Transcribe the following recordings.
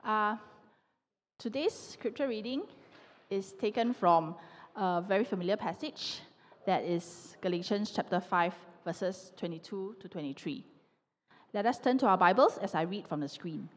Today's scripture reading is taken from a very familiar passage, that is Galatians chapter 5, verses 22 to 23. Let us turn to our Bibles as I read from the screen.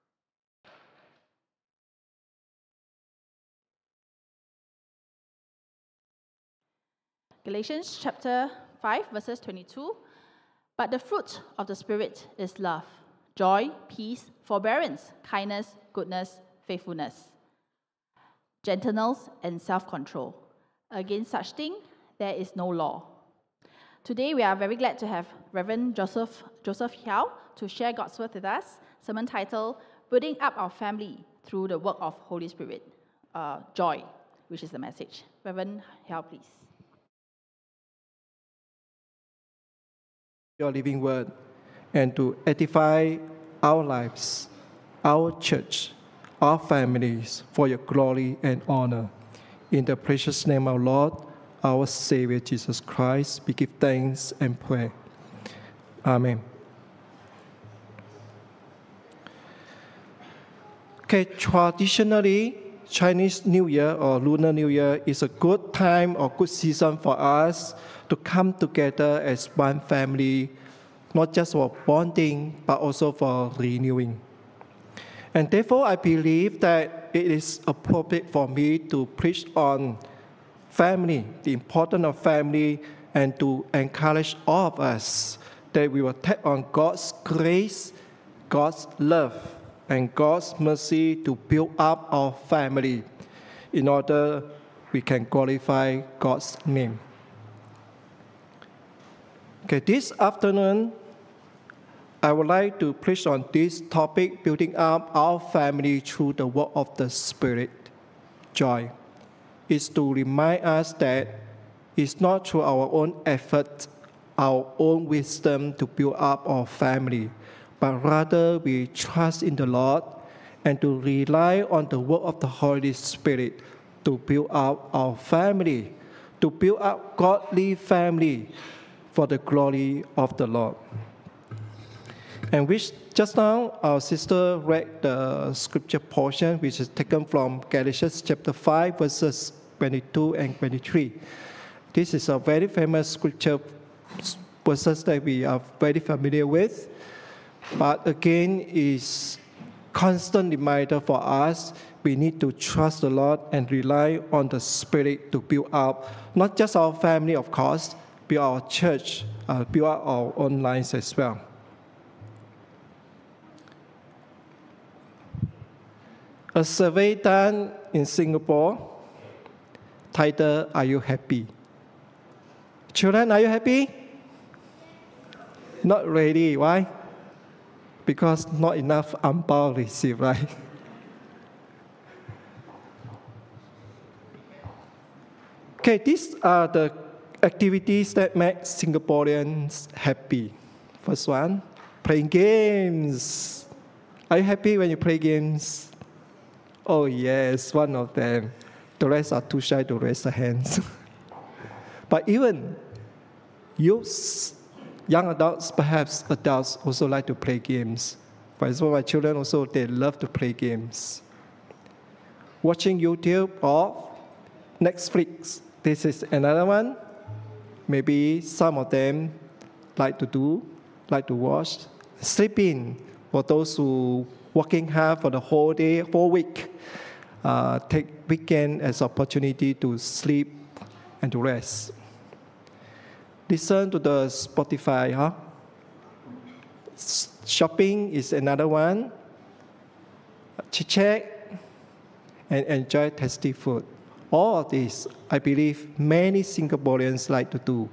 Galatians chapter 5, verses 22. But the fruit of the Spirit is love, joy, peace, forbearance, kindness, goodness, faithfulness, gentleness, and self-control. Against such thing, there is no law. Today, we are very glad to have Reverend Joseph Hiao to share God's word with us. Sermon title, Building Up Our Family Through the Work of Holy Spirit. Joy, which is the message. Reverend Hiao, please. Your living word, and to edify our lives, our church, our families for your glory and honor. In the precious name of our Lord, our Savior Jesus Christ, we give thanks and pray. Amen. Okay, traditionally, Chinese New Year or Lunar New Year is a good time or good season for us to come together as one family, not just for bonding, but also for renewing. And therefore, I believe that it is appropriate for me to preach on family, the importance of family, and to encourage all of us that we will tap on God's grace, God's love, and God's mercy to build up our family in order we can glorify God's name. Okay, this afternoon, I would like to preach on this topic, building up our family through the work of the Spirit, joy. It's to remind us that it's not through our own effort, our own wisdom to build up our family, but rather we trust in the Lord and to rely on the work of the Holy Spirit to build up our family, to build up godly family for the glory of the Lord. And which just now our sister read the scripture portion, which is taken from Galatians chapter 5, verses 22 and 23. This is a very famous scripture verses that we are very familiar with, but again is constant reminder for us. We need to trust the Lord and rely on the Spirit to build up not just our family, of course, build our church, build up our own lives as well. A survey done in Singapore, titled, Are You Happy? Children, are you happy? Not really. Why? Because not enough angpao received, right? Okay, these are the activities that make Singaporeans happy. First one, playing games. Are you happy when you play games? Oh yes, one of them. The rest are too shy to raise their hands. But even youths, young adults, perhaps adults also like to play games. For example, my children also, they love to play games. Watching YouTube or Netflix, this is another one. Maybe some of them like to watch. Sleeping, for those who working hard for the whole day, whole week. Take weekend as opportunity to sleep and to rest. Listen to the Spotify, huh? Shopping is another one. Chit-chat and enjoy tasty food. All of this, I believe, many Singaporeans like to do.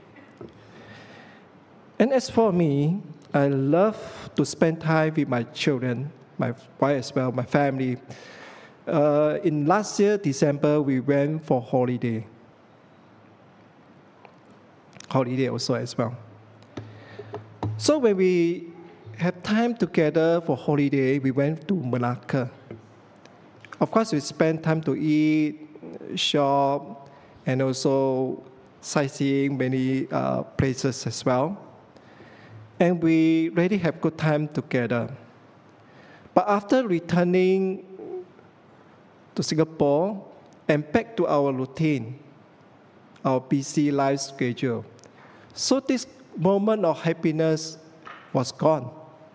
And as for me, I love to spend time with my children, my wife as well, my family. In last year, December, we went for holiday also as well. So when we have time together for holiday, we went to Malacca. Of course, we spent time to eat, shop, and also sightseeing many places as well. And we really have good time together. But after returning to Singapore and back to our routine, our busy life schedule, so this moment of happiness was gone.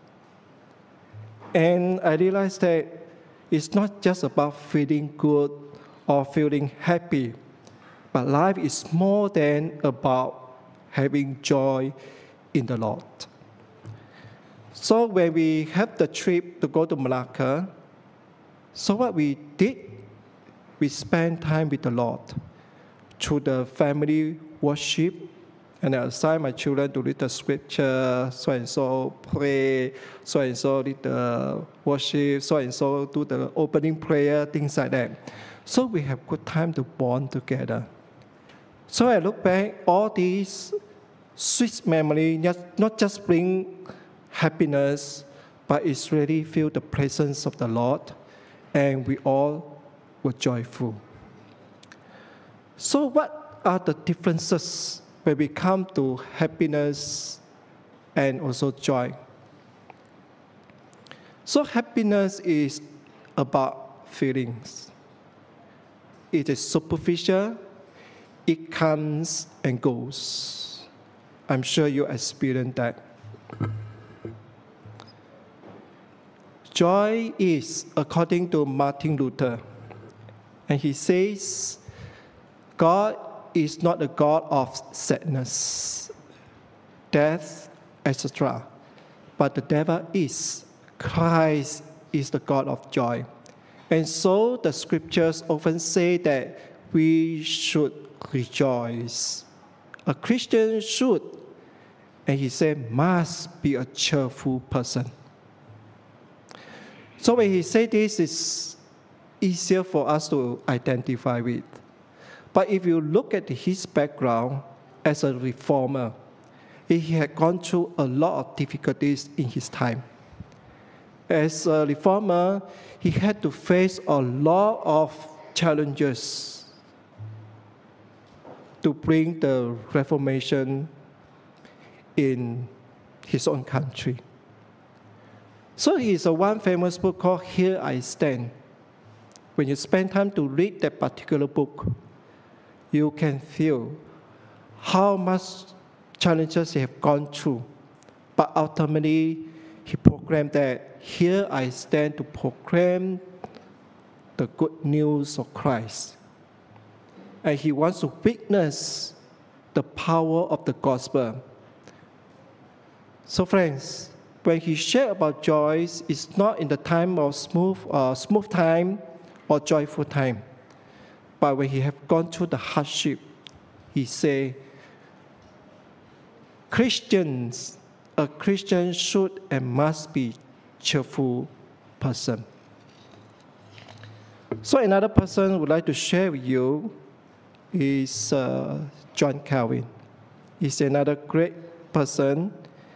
And I realized that it's not just about feeling good or feeling happy, but life is more than about having joy in the Lord. So when we had the trip to go to Malacca, so what we did, we spent time with the Lord through the family worship, and I assigned my children to read the scripture, so-and-so pray, so-and-so read the worship, so-and-so do the opening prayer, things like that. So we have good time to bond together. So I look back, all these sweet memory not just bring happiness, but it's really feel the presence of the Lord, and we all were joyful. So what are the differences when we come to happiness and also joy? So happiness is about feelings. It is superficial, it comes and goes. I'm sure you experience that. Joy is, according to Martin Luther, and he says, God is not a God of sadness, death, etc., but the devil is. Christ is the God of joy. And so the scriptures often say that we should rejoice. A Christian should, and he said, must be a cheerful person. So when he said this, it's easier for us to identify with. But if you look at his background as a reformer, he had gone through a lot of difficulties in his time. As a reformer, he had to face a lot of challenges to bring the Reformation in his own country. So he is a one famous book called Here I Stand. When you spend time to read that particular book, you can feel how much challenges he have gone through. But ultimately, he proclaimed that, here I stand to proclaim the good news of Christ. And he wants to witness the power of the gospel. So friends, when he shared about joy, it's not in the time of smooth time or joyful time. But when he have gone through the hardship, he say, a Christian should and must be cheerful person. So another person I would like to share with you is John Calvin. He's another great person.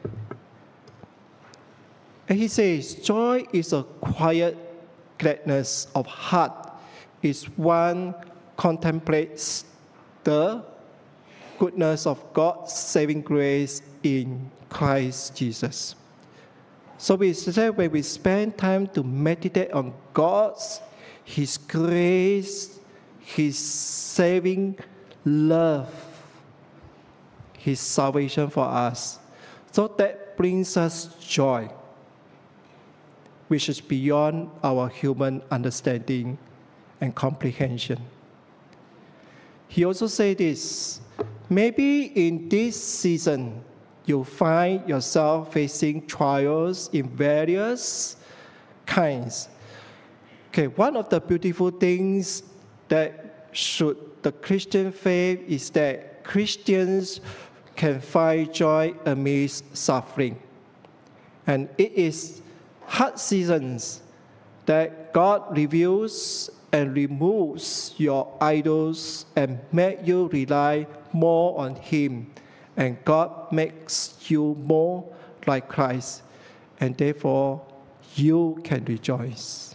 And he says, joy is a quiet gladness of heart. It's one contemplates the goodness of God's saving grace in Christ Jesus. So we say when we spend time to meditate on God's, His grace, His saving love, His salvation for us, so that brings us joy, which is beyond our human understanding and comprehension. He also said this, maybe in this season, you find yourself facing trials in various kinds. Okay, one of the beautiful things that should the Christian faith is that Christians can find joy amidst suffering. And it is hard seasons that God reveals and removes your idols and make you rely more on Him. And God makes you more like Christ. And therefore, you can rejoice.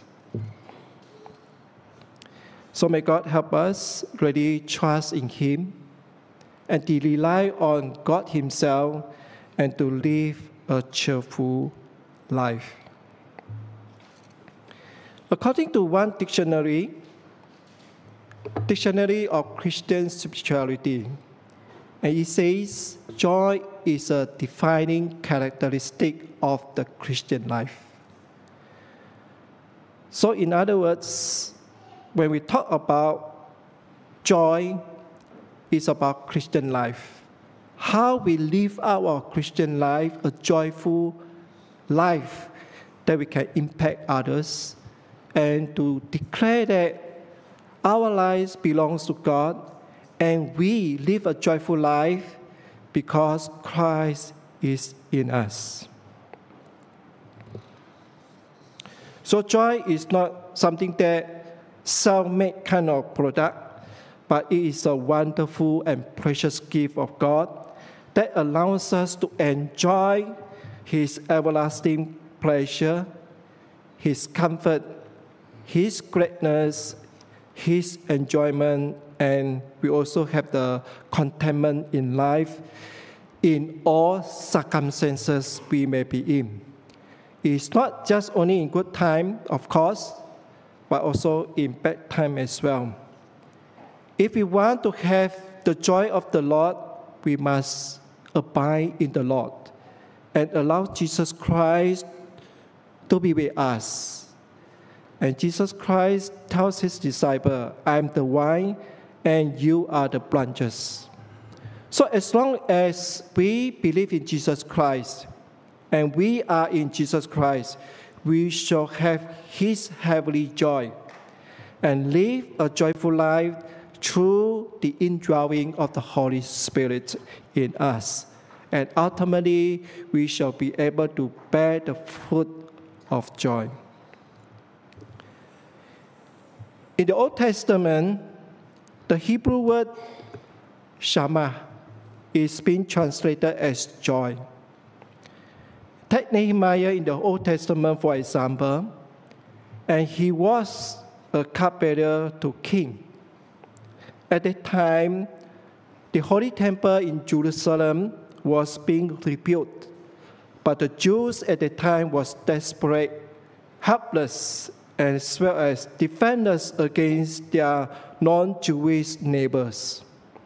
So may God help us really trust in Him and to rely on God Himself and to live a cheerful life. According to one dictionary of Christian spirituality, and it says joy is a defining characteristic of the Christian life. So in other words, when we talk about joy, it's about Christian life. How we live our Christian life, a joyful life that we can impact others, and to declare that our lives belongs to God, and we live a joyful life because Christ is in us. So joy is not something that self-made kind of product, but it is a wonderful and precious gift of God that allows us to enjoy His everlasting pleasure, His comfort, His greatness, His enjoyment, and we also have the contentment in life in all circumstances we may be in. It's not just only in good time, of course, but also in bad time as well. If we want to have the joy of the Lord, we must abide in the Lord and allow Jesus Christ to be with us. And Jesus Christ tells His disciples, I am the vine and you are the branches. So as long as we believe in Jesus Christ and we are in Jesus Christ, we shall have His heavenly joy and live a joyful life through the indwelling of the Holy Spirit in us. And ultimately, we shall be able to bear the fruit of joy. In the Old Testament, the Hebrew word shama is being translated as joy. Take Nehemiah in the Old Testament, for example, and he was a cupbearer to king. At that time, the Holy Temple in Jerusalem was being rebuilt, but the Jews at the time was desperate, helpless, as well as defenders against their non-Jewish neighbors.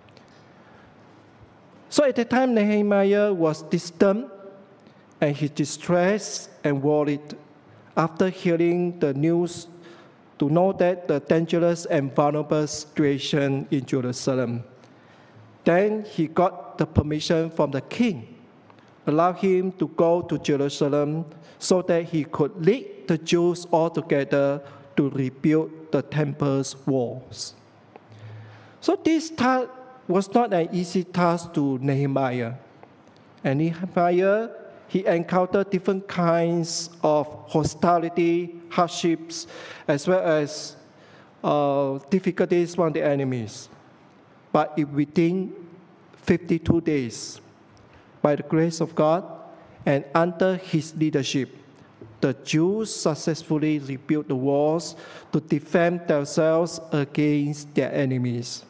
So at the time, Nehemiah was disturbed and he distressed and worried after hearing the news to know that the dangerous and vulnerable situation in Jerusalem. Then he got the permission from the king, allow him to go to Jerusalem so that he could lead the Jews all together to rebuild the temple's walls. So this task was not an easy task to Nehemiah. And Nehemiah, he encountered different kinds of hostility, hardships, as well as difficulties from the enemies. But within 52 days, by the grace of God and under his leadership, the Jews successfully rebuilt the walls to defend themselves against their enemies.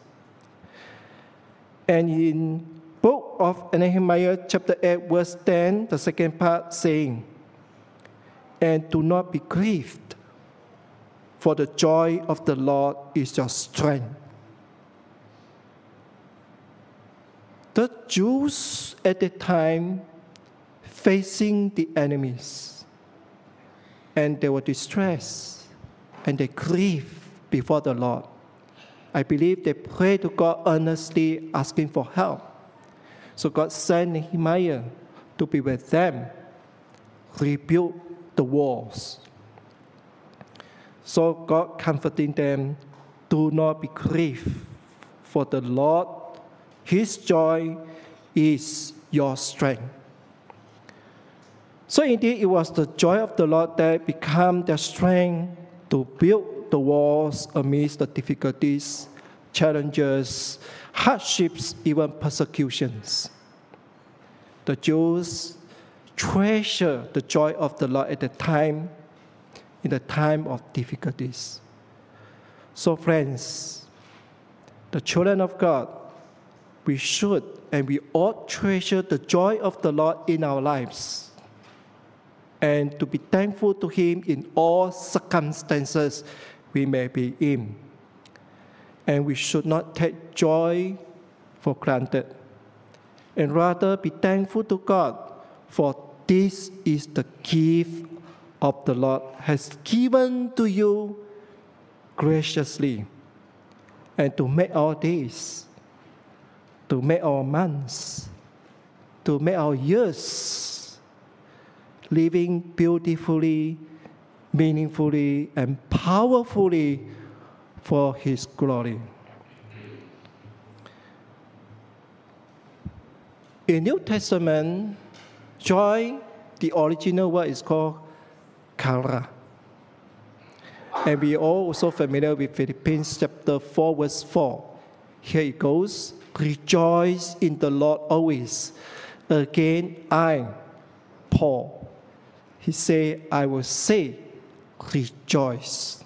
And in book of Nehemiah chapter 8 verse 10, the second part saying, and do not be grieved, for the joy of the Lord is your strength. The Jews at the time facing the enemies, and they were distressed and they grieved before the Lord. I believe they prayed to God earnestly, asking for help. So God sent Nehemiah to be with them, rebuild the walls. So God comforting them, do not be grieved, for the Lord, His joy is your strength. So indeed, it was the joy of the Lord that became their strength to build the walls amidst the difficulties, challenges, hardships, even persecutions. The Jews treasure the joy of the Lord at the time, in the time of difficulties. So friends, the children of God, we should and we ought treasure the joy of the Lord in our lives. and to be thankful to Him in all circumstances we may be in. And we should not take joy for granted, and rather be thankful to God, for this is the gift of the Lord has given to you graciously, and to make our days, to make our months, to make our years living beautifully, meaningfully, and powerfully for His glory. In New Testament, joy, the original word is called chara. And we are also familiar with Philippians chapter 4, verse 4. Here it goes, rejoice in the Lord always. Again, I, Paul, he said, I will say, rejoice.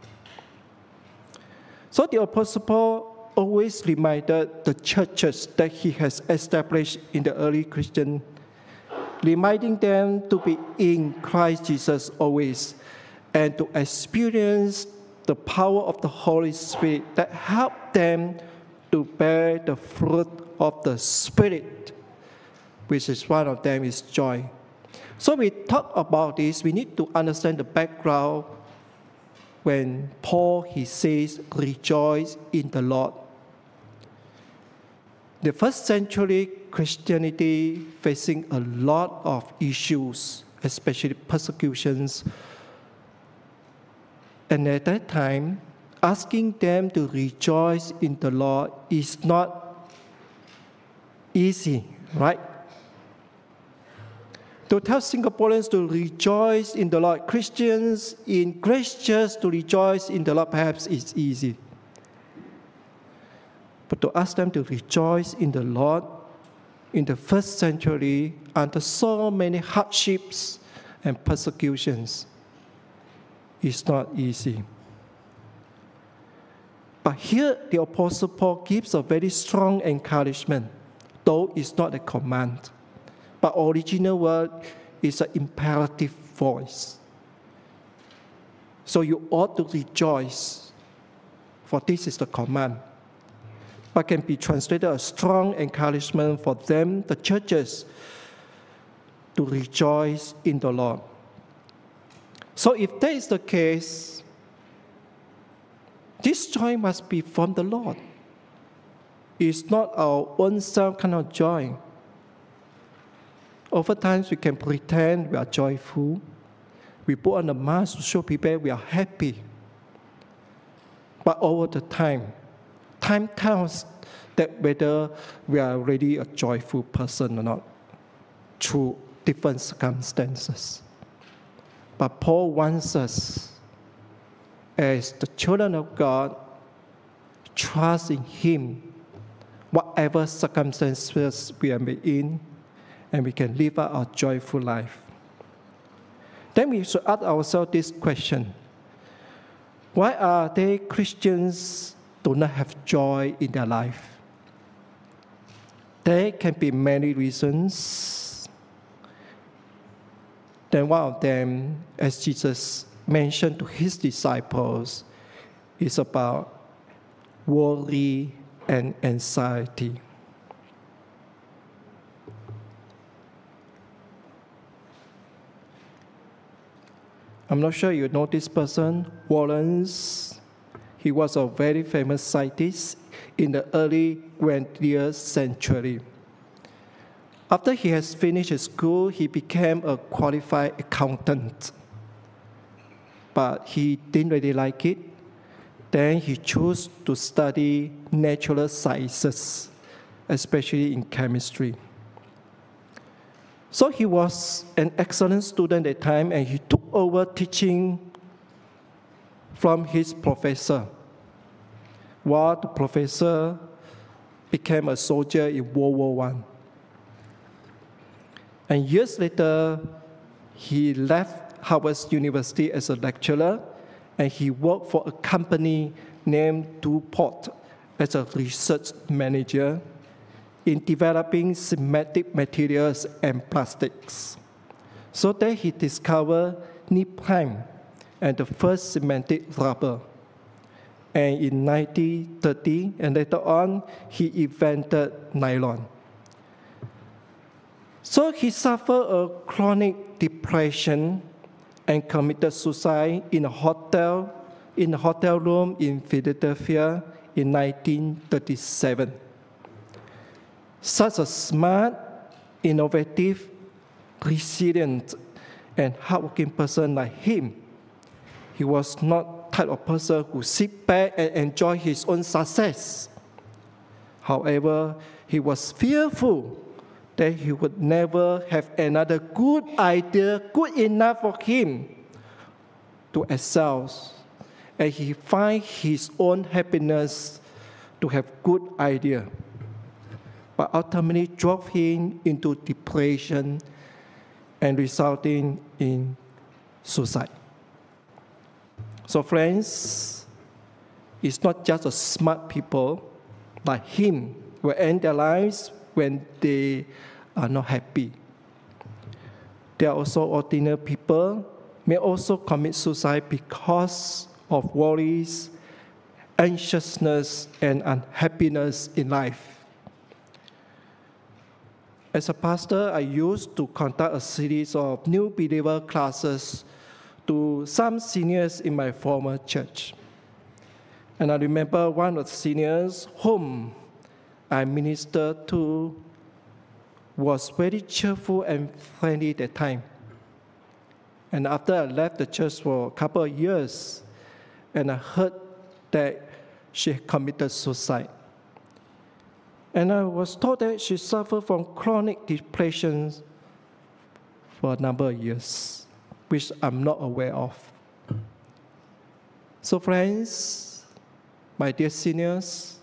So the Apostle Paul always reminded the churches that he has established in the early Christian, reminding them to be in Christ Jesus always, and to experience the power of the Holy Spirit that helped them to bear the fruit of the Spirit, which is one of them is joy. So we talk about this, we need to understand the background when Paul, he says, rejoice in the Lord. The first century Christianity facing a lot of issues, especially persecutions. And at that time, asking them to rejoice in the Lord is not easy, right? To tell Singaporeans to rejoice in the Lord, Christians in Grace Church to rejoice in the Lord, perhaps it's easy. But to ask them to rejoice in the Lord in the first century under so many hardships and persecutions is not easy. But here the Apostle Paul gives a very strong encouragement, though it's not a command. But original word is an imperative voice. So you ought to rejoice, for this is the command. But can be translated a strong encouragement for them, the churches, to rejoice in the Lord. So if that is the case, this joy must be from the Lord. It's not our own self kind of joy. Oftentimes we can pretend we are joyful. We put on a mask to show people we are happy. But over the time tells that whether we are really a joyful person or not through different circumstances. But Paul wants us, as the children of God, trust in Him, whatever circumstances we are in, and we can live out our joyful life. Then we should ask ourselves this question: why are they Christians do not have joy in their life? There can be many reasons. Then one of them, as Jesus mentioned to His disciples, is about worry and anxiety. I'm not sure you know this person, Wallace. He was a very famous scientist in the early 20th century. After he has finished his school, he became a qualified accountant. But he didn't really like it. Then he chose to study natural sciences, especially in chemistry. So he was an excellent student at the time, and he took over teaching from his professor, while the professor became a soldier in World War I. And years later, he left Harvard University as a lecturer, and he worked for a company named DuPont as a research manager in developing synthetic materials and plastics. So that he discovered neoprene and the first cemented rubber. And in 1930, and later on, he invented nylon. So he suffered a chronic depression and committed suicide in a hotel room in Philadelphia in 1937. Such a smart, innovative, resilient, and hardworking person like him, he was not the type of person who sit back and enjoy his own success. However, he was fearful that he would never have another good idea good enough for him to excel, and he find his own happiness to have good idea, but ultimately drove him into depression and resulting in suicide. So friends, it's not just the smart people like him will end their lives when they are not happy. There are also ordinary people may also commit suicide because of worries, anxiousness, and unhappiness in life. As a pastor, I used to conduct a series of new believer classes to some seniors in my former church. And I remember one of the seniors whom I ministered to was very cheerful and friendly at that time. And after I left the church for a couple of years, and I heard that she committed suicide. And I was told that she suffered from chronic depression for a number of years, which I'm not aware of. So friends, my dear seniors,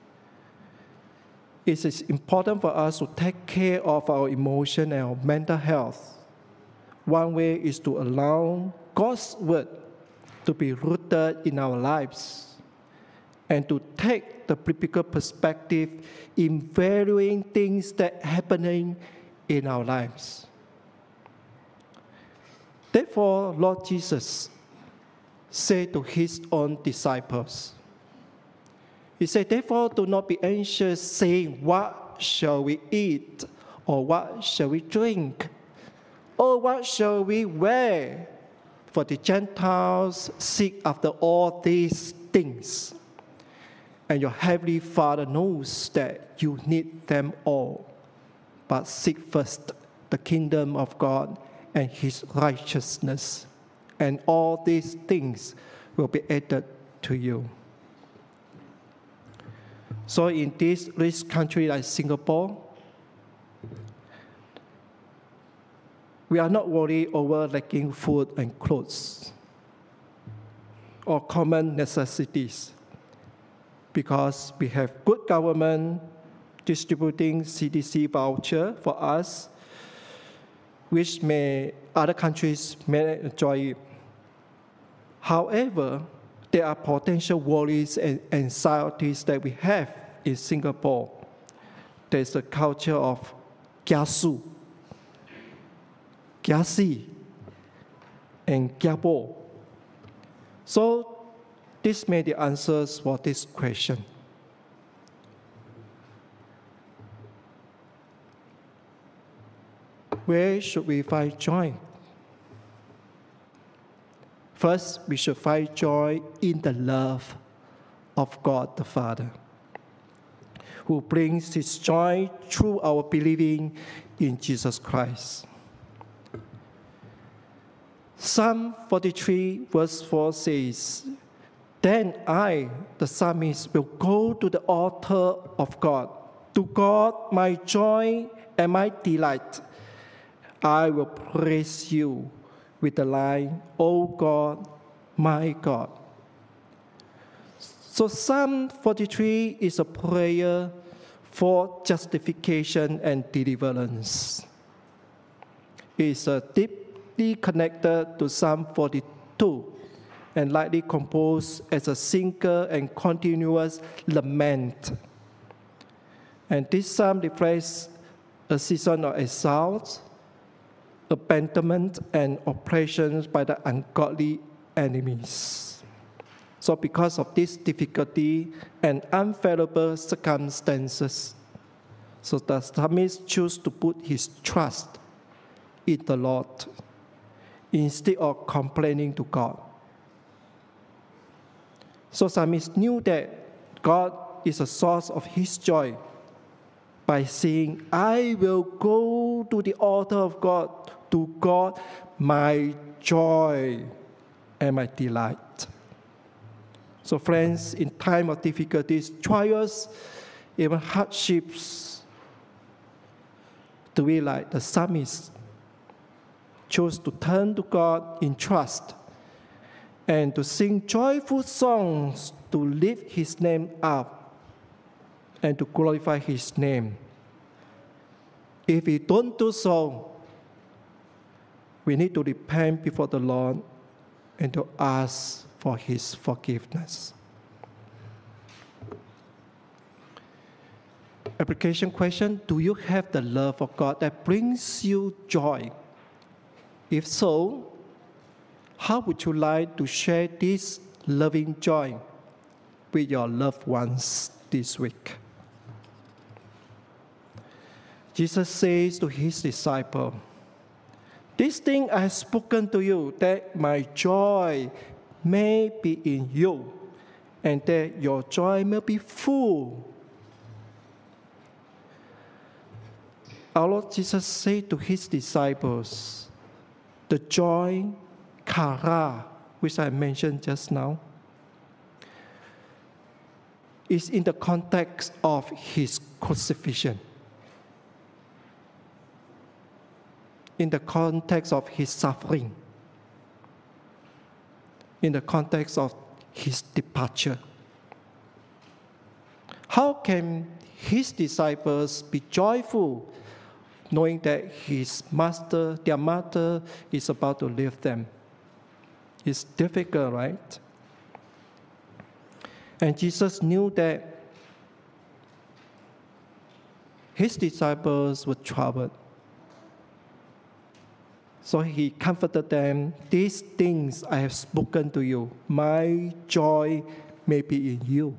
it is important for us to take care of our emotion and our mental health. One way is to allow God's word to be rooted in our lives and to take the biblical perspective in valuing things that are happening in our lives. Therefore, Lord Jesus said to his own disciples, he said, therefore, do not be anxious, saying, what shall we eat? Or what shall we drink? Or what shall we wear? For the Gentiles seek after all these things. And your heavenly Father knows that you need them all. But seek first the kingdom of God and his righteousness, and all these things will be added to you. So in this rich country like Singapore, we are not worried over lacking food and clothes or common necessities because we have good government distributing CDC voucher for us, which other countries may enjoy. However, there are potential worries and anxieties that we have in Singapore. There's a culture of kiasu, kiasi, and kiabo. So this may be the answers for this question. Where should we find joy? First, we should find joy in the love of God the Father, who brings his joy through our believing in Jesus Christ. Psalm 43 verse 4 says, then I, the psalmist, will go to the altar of God, to God my joy and my delight. I will praise you with the line, O God, my God. So Psalm 43 is a prayer for justification and deliverance. It is deeply connected to Psalm 42 and likely composed as a single and continuous lament. And this psalm reflects a season of exile abandonment and oppression by the ungodly enemies. So because of this difficulty and unfavorable circumstances, so the psalmist chose to put his trust in the Lord instead of complaining to God. So psalmist knew that God is a source of his joy by saying, I will go to the altar of God, to God, my joy and my delight. So friends, in time of difficulties, trials, even hardships, do we, like the psalmist, chose to turn to God in trust and to sing joyful songs to lift his name up and to glorify his name. If we don't do so, we need to repent before the Lord and to ask for his forgiveness. Application question: do you have the love of God that brings you joy? If so, how would you like to share this loving joy with your loved ones this week? Jesus says to his disciple, this thing I have spoken to you, that my joy may be in you, and that your joy may be full. Our Lord Jesus said to his disciples, the joy, chara, which I mentioned just now, is in the context of his crucifixion, in the context of his suffering, in the context of his departure. How can his disciples be joyful knowing that their mother is about to leave them? It's difficult, right? And Jesus knew that his disciples were troubled. So he comforted them, these things I have spoken to you, my joy may be in you.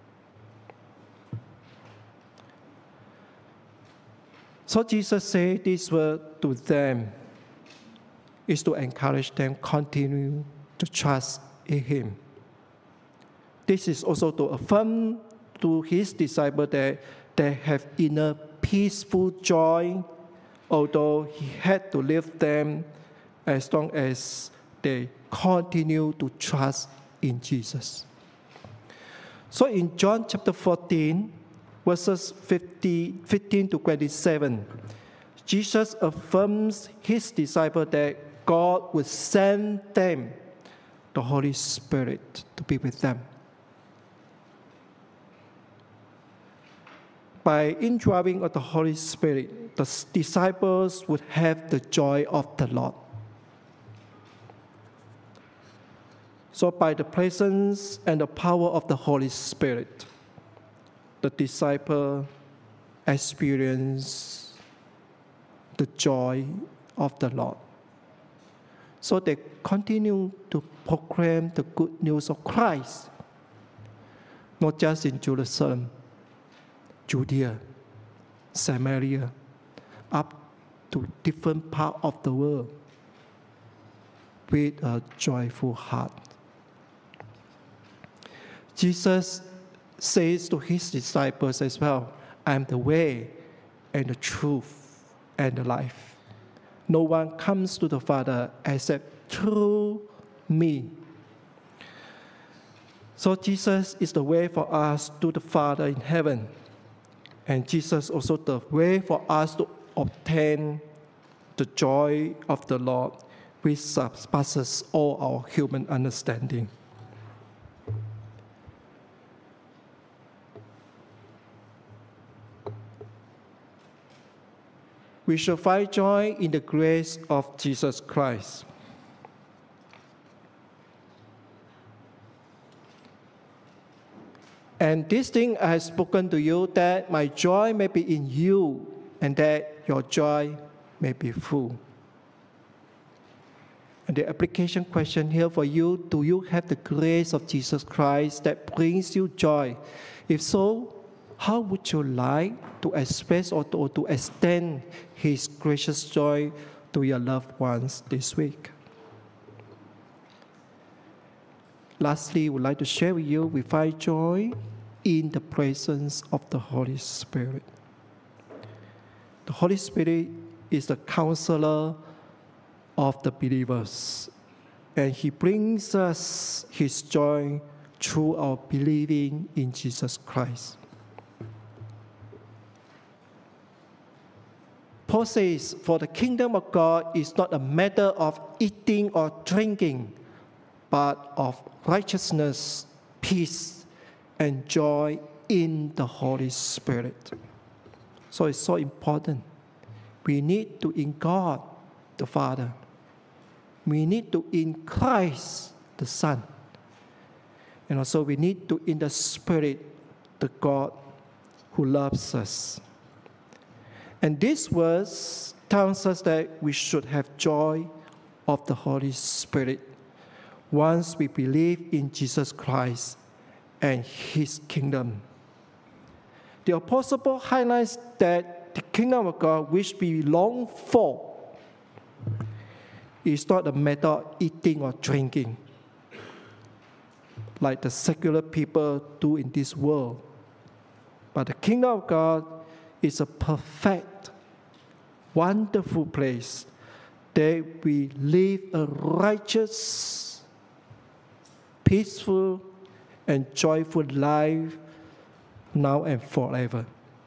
So Jesus said this word to them is to encourage them continue to trust in him. This is also to affirm to his disciples that they have inner peaceful joy, although he had to leave them as long as they continue to trust in Jesus. So in John chapter 14, verses 15 to 27, Jesus affirms his disciples that God would send them the Holy Spirit to be with them. By indwelling of the Holy Spirit, the disciples would have the joy of the Lord. So by the presence and the power of the Holy Spirit, the disciple experience the joy of the Lord. So they continue to proclaim the good news of Christ, not just in Jerusalem, Judea, Samaria, up to different parts of the world with a joyful heart. Jesus says to his disciples as well, I am the way and the truth and the life. No one comes to the Father except through me. So Jesus is the way for us to the Father in heaven. And Jesus also the way for us to obtain the joy of the Lord, which surpasses all our human understanding. We shall find joy in the grace of Jesus Christ. And this thing I have spoken to you, that my joy may be in you, and that your joy may be full. And the application question here for you, do you have the grace of Jesus Christ that brings you joy? If so, how would you like to express or to extend His gracious joy to your loved ones this week? Lastly, I would like to share with you, we find joy in the presence of the Holy Spirit. The Holy Spirit is the counselor of the believers, and He brings us His joy through our believing in Jesus Christ. Paul says, for the kingdom of God is not a matter of eating or drinking, but of righteousness, peace, and joy in the Holy Spirit. So it's so important. We need to in God the Father. We need to in Christ the Son. And also we need to in the Spirit the God who loves us. And this verse tells us that we should have joy of the Holy Spirit once we believe in Jesus Christ and His kingdom. The Apostle Paul highlights that the kingdom of God which we long for is not a matter of eating or drinking like the secular people do in this world. But the kingdom of God is a perfect, wonderful place that we live a righteous, peaceful, and joyful life now and forever.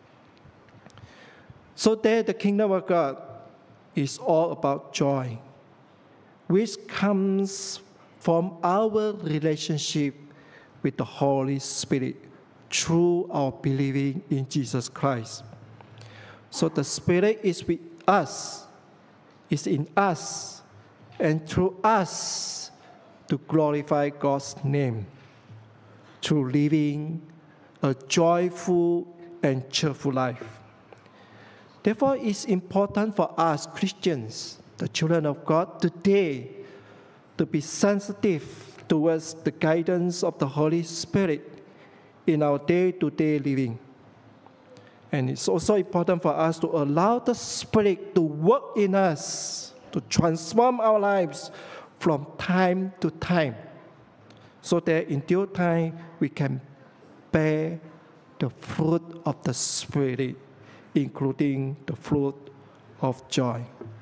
So that the kingdom of God is all about joy, which comes from our relationship with the Holy Spirit through our believing in Jesus Christ. So the Spirit is with us, is in us, and through us to glorify God's name through living a joyful and cheerful life. Therefore, it's important for us Christians, the children of God today, to be sensitive towards the guidance of the Holy Spirit in our day-to-day living. And it's also important for us to allow the Spirit to work in us, to transform our lives from time to time, so that in due time we can bear the fruit of the Spirit, including the fruit of joy.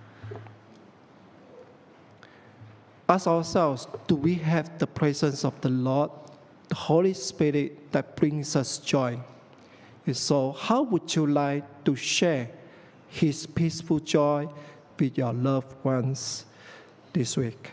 Ask ourselves, do we have the presence of the Lord, the Holy Spirit that brings us joy? If so, how would you like to share His peaceful joy with your loved ones this week?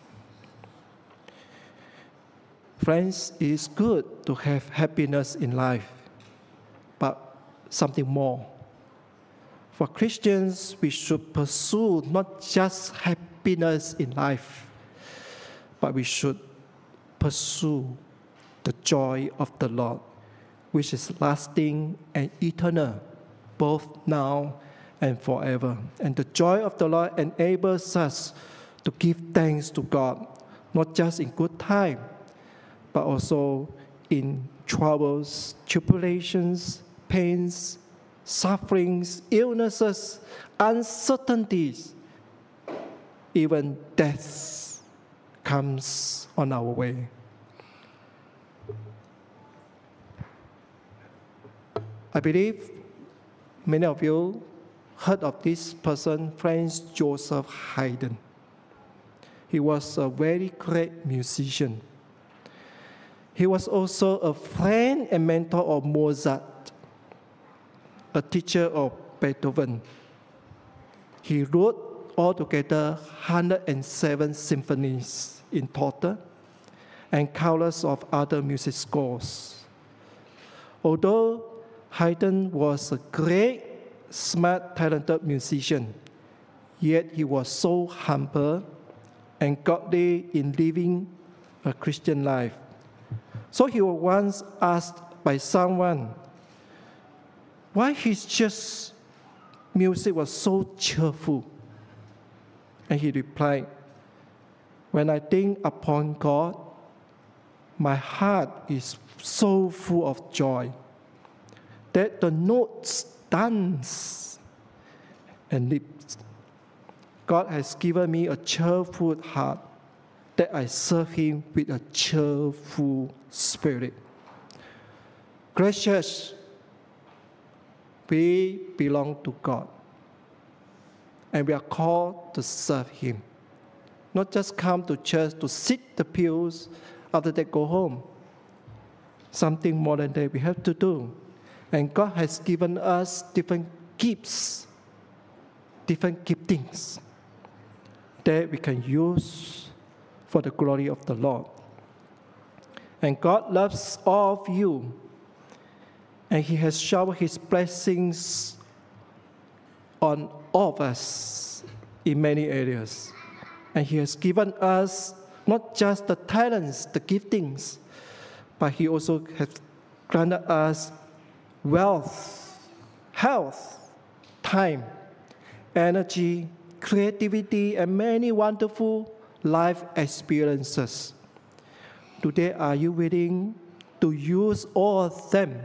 Friends, it is good to have happiness in life, but something more. For Christians, we should pursue not just happiness in life, but we should pursue the joy of the Lord, which is lasting and eternal, both now and forever. And the joy of the Lord enables us to give thanks to God, not just in good time, but also in troubles, tribulations, pains, sufferings, illnesses, uncertainties, even death comes on our way. I believe many of you heard of this person, Franz Joseph Haydn. He was a very great musician. He was also a friend and mentor of Mozart, a teacher of Beethoven. He wrote altogether 107 symphonies in total and countless of other music scores. Although Haydn was a great, smart, talented musician, yet he was so humble and godly in living a Christian life. So he was once asked by someone why his just music was so cheerful. And he replied, When I think upon God, my heart is so full of joy that the notes dance and lips. God has given me a cheerful heart that I serve Him with a cheerful spirit. Gracious, we belong to God, and we are called to serve Him. Not just come to church to sit the pews after they go home. Something more than that we have to do. And God has given us different gifts, different giftings that we can use for the glory of the Lord. And God loves all of you, and He has showered His blessings on all of us in many areas. And He has given us not just the talents, the giftings, but He also has granted us wealth, health, time, energy, creativity, and many wonderful life experiences. Today, are you willing to use all of them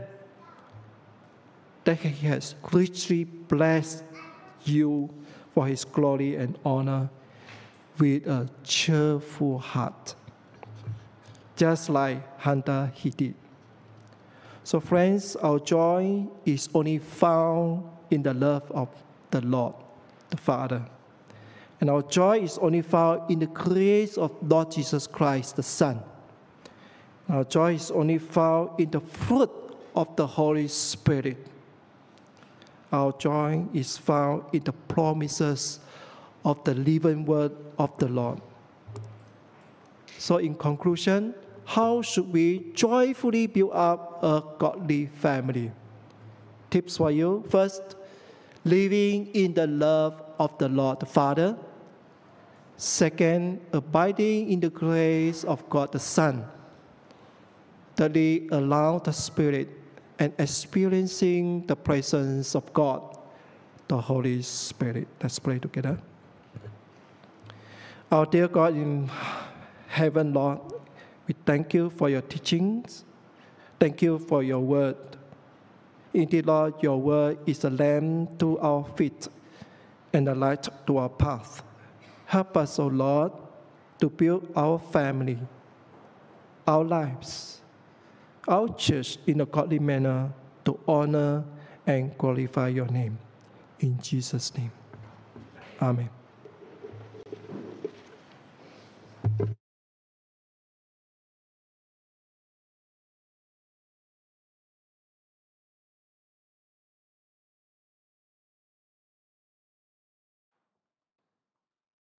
that He has richly blessed you for His glory and honor with a cheerful heart, just like Hunter he did? So friends, our joy is only found in the love of the Lord, the Father. And our joy is only found in the grace of Lord Jesus Christ, the Son. Our joy is only found in the fruit of the Holy Spirit. Our joy is found in the promises of the living word of the Lord. So in conclusion, how should we joyfully build up a godly family? Tips for you. First, living in the love of the Lord the Father. Second, abiding in the grace of God the Son. Thirdly, allow the Spirit and experiencing the presence of God, the Holy Spirit. Let's pray together. Our dear God in heaven, Lord, we thank you for your teachings. Thank you for your word. Indeed, Lord, your word is a lamp to our feet and a light to our path. Help us, O Lord, to build our family, our lives, our church in a godly manner to honor and glorify your name. In Jesus' name, amen.